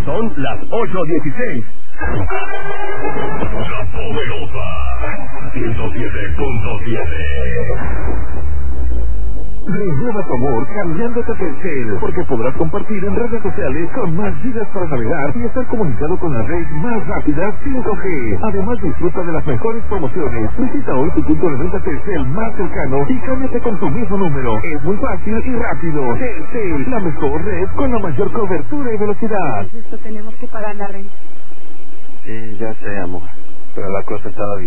Son las 8:16. La Poderosa 107.7. Renueva tu amor cambiándote a Telcel, porque podrás compartir en redes sociales con más gigas para navegar y estar comunicado con la red más rápida 5G. Además, disfruta de las mejores promociones. Visita hoy tu punto de venta Telcel más cercano y cámbiate con tu mismo número. Es muy fácil y rápido. Telcel, la mejor red con la mayor cobertura y velocidad. Esto tenemos que pagar la renta. Sí, ya sé, amor, pero la cosa estaba bien.